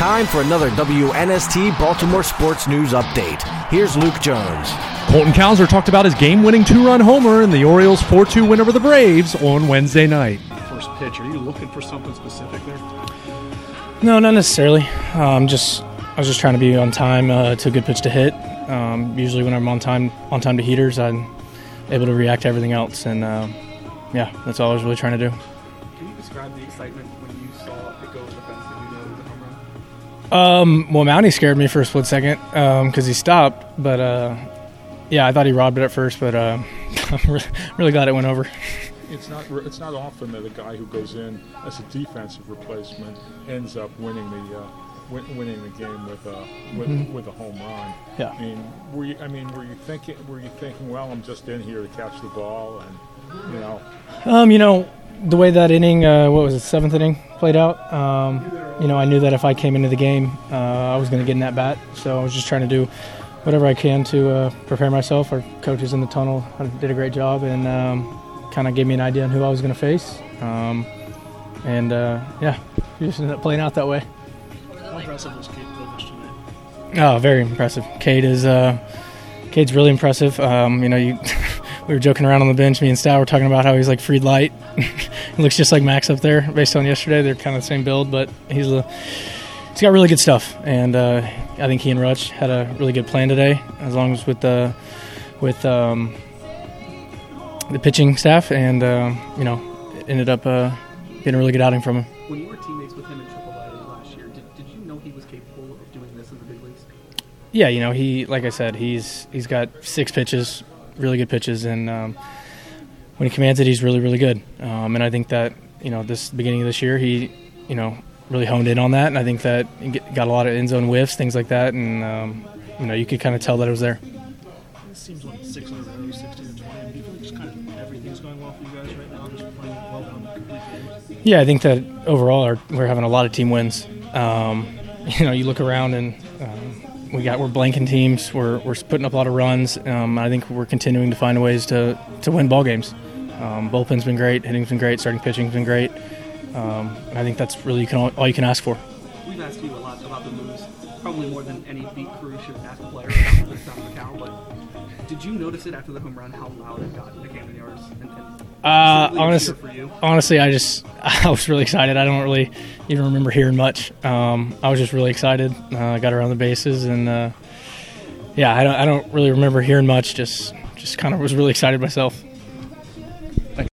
time for another WNST Baltimore Sports News Update. Here's Luke Jones. Colton Cowser talked about his game-winning two-run homer in the Orioles' 4-2 win over the Braves on Wednesday night. First pitch, are you looking for something specific there? No, not necessarily. I was just trying to be on time to a good pitch to hit. Usually when I'm on time to heaters, I'm able to react to everything else, and that's all I was really trying to do. Can you describe the excitement when you saw it go over the fence and you know it was a home run? Well, Mountie scared me for a split second because he stopped, but I thought he robbed it at first, but I'm really glad it went over. It's not often that a guy who goes in as a defensive replacement ends up winning the game with a home run. Yeah. I mean, were you thinking, well, I'm just in here to catch the ball, and the way that inning, seventh inning played out. I knew that if I came into the game, I was going to get in that bat. So I was just trying to do whatever I can to prepare myself. Our coaches in the tunnel did a great job and kind of gave me an idea on who I was going to face. We just ended up playing out that way. How impressive was Cade Vilbish tonight? Oh, very impressive. Cade's really impressive. We were joking around on the bench. Me and Stout were talking about how he's like freed light. He looks just like Max up there based on yesterday. They're kind of the same build, but he's got really good stuff. And I think he and Rutsch had a really good plan today, as long as with the pitching staff, and it ended up getting a really good outing from him. When you were teammates with him in AAA last year, did you know he was capable of doing this in the big leagues? Yeah, he, like I said, he's got 6 pitches, really good pitches, and when he commands it, he's really, really good. And I think that, this beginning of this year, he, really honed in on that, and I think that he got a lot of end zone whiffs, things like that, and, you could kind of tell that it was there. It seems like 6 in a row, 16 and 20. Do you feel like just kind of everything's going well for you guys right now, just playing well down the complete games? Yeah, I think that overall we're having a lot of team wins. You look around and we're blanking teams. We're putting up a lot of runs. I think we're continuing to find ways to win ball games. Bullpen's been great, hitting's been great, starting pitching's been great. I think that's really all you can ask for. We've asked you a lot about the moves, probably more than any beat crew should ask a player about this time of the count. But did you notice it after the home run how loud it got in the Camden Yards? Honestly, I was really excited. I don't really even remember hearing much. I was just really excited. I got around the bases, and I don't really remember hearing much. Just kind of was really excited myself.